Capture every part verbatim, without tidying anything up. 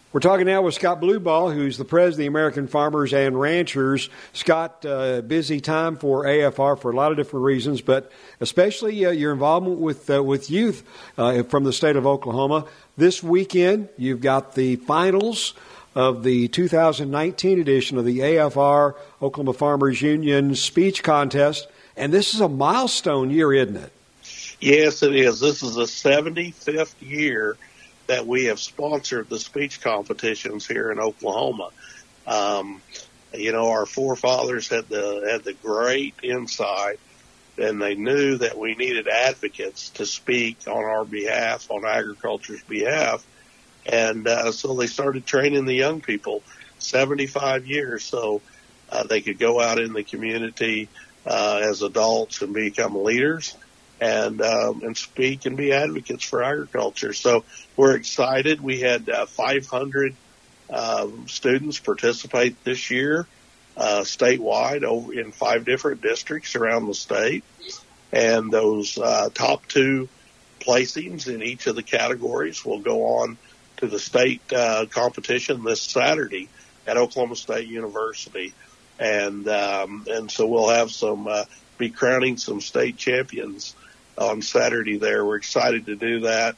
We're talking now with Scott Blueball, who's the president of the American Farmers and Ranchers. Scott, uh, busy time for A F R for a lot of different reasons, but especially uh, your involvement with uh, with youth uh, from the state of Oklahoma. This weekend, you've got the finals of the two thousand nineteen edition of the A F R Oklahoma Farmers Union Speech Contest, and this is a milestone year, isn't it? Yes, it is. This is the seventy-fifth year that we have sponsored the speech competitions here in Oklahoma. Um, you know, our forefathers had the had the great insight, and they knew that we needed advocates to speak on our behalf, on agriculture's behalf, and uh, so they started training the young people, seventy-five years, so uh, they could go out in the community uh, as adults and become leaders. And um, and speak and be advocates for agriculture. So we're excited. We had uh, five hundred um, students participate this year uh, statewide over in five different districts around the state. And those uh, top two placings in each of the categories will go on to the state uh, competition this Saturday at Oklahoma State University. And um, and so we'll have some uh, be crowning some state champions on Saturday there. We're excited to do that.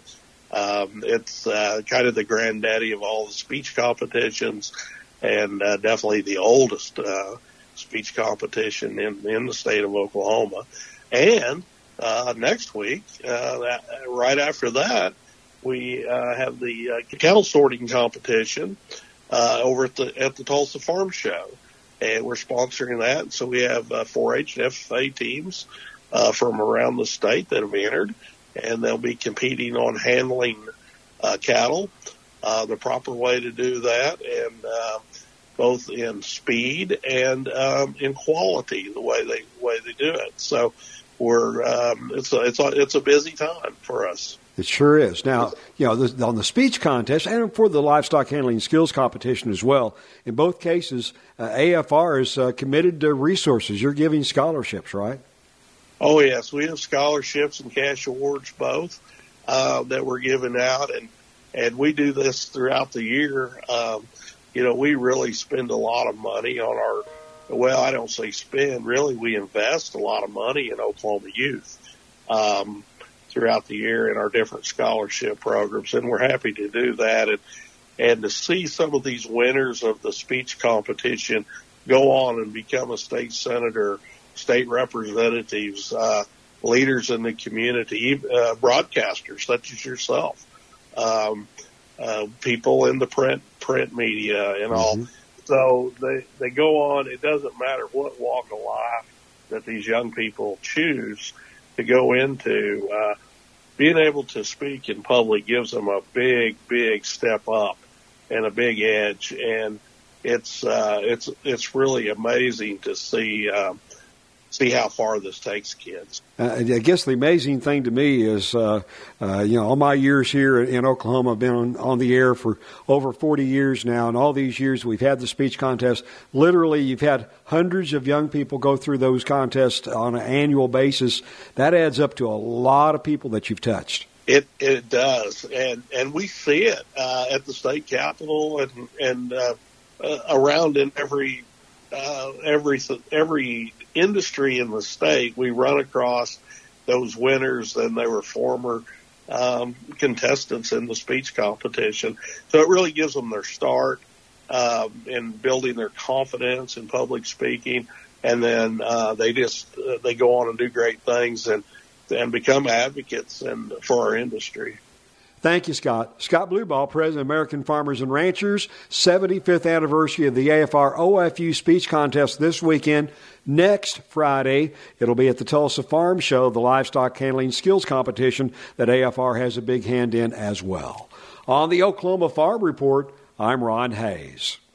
Um, it's uh, kind of the granddaddy of all the speech competitions, and uh, definitely the oldest uh, speech competition in, in the state of Oklahoma. And uh, next week, uh, that, right after that, we uh, have the uh, cattle sorting competition uh, over at the at the Tulsa Farm Show, and we're sponsoring that. So we have uh, four H and F F A teams Uh, from around the state that have entered, and they'll be competing on handling uh, cattle, uh, the proper way to do that, and uh, both in speed and um, in quality, the way they way they do it. So we're um, it's a, it's a, it's a busy time for us. It sure is. Now, you know, the, on the speech contest and for the livestock handling skills competition as well, in both cases, uh, A F R is uh, committed to resources. You're giving scholarships, right? Oh, yes. We have scholarships and cash awards both uh, that we're giving out, and, and we do this throughout the year. Um, you know, we really spend a lot of money on our, well, I don't say spend, really we invest a lot of money in Oklahoma youth um, throughout the year in our different scholarship programs, and we're happy to do that. And, and to see some of these winners of the speech competition go on and become a state senator, state representatives, uh, leaders in the community, uh, broadcasters such as yourself, um, uh, people in the print print media and all. Mm-hmm. So they they go on. It doesn't matter what walk of life that these young people choose to go into. Uh, being able to speak in public gives them a big, big step up and a big edge, and it's uh, it's it's really amazing to see. Um, see how far this takes kids. Uh, I guess the amazing thing to me is, uh, uh, you know, all my years here in Oklahoma, I've been on, on the air for over forty years now, and all these years we've had the speech contest. Literally, you've had hundreds of young people go through those contests on an annual basis. That adds up to a lot of people that you've touched. It it does, and and we see it uh, at the state capitol and and uh, uh, around in every uh, every every industry in the state. We run across those winners, and they were former um, contestants in the speech competition. So it really gives them their start um, in building their confidence in public speaking, and then uh, they just uh, they go on and do great things and and become advocates and for our industry. Thank you, Scott. Scott Blueball, President of American Farmers and Ranchers, seventy-fifth anniversary of the A F R O F U Speech Contest this weekend. Next Friday, it'll be at the Tulsa Farm Show, the livestock handling skills competition that A F R has a big hand in as well. On the Oklahoma Farm Report, I'm Ron Hayes.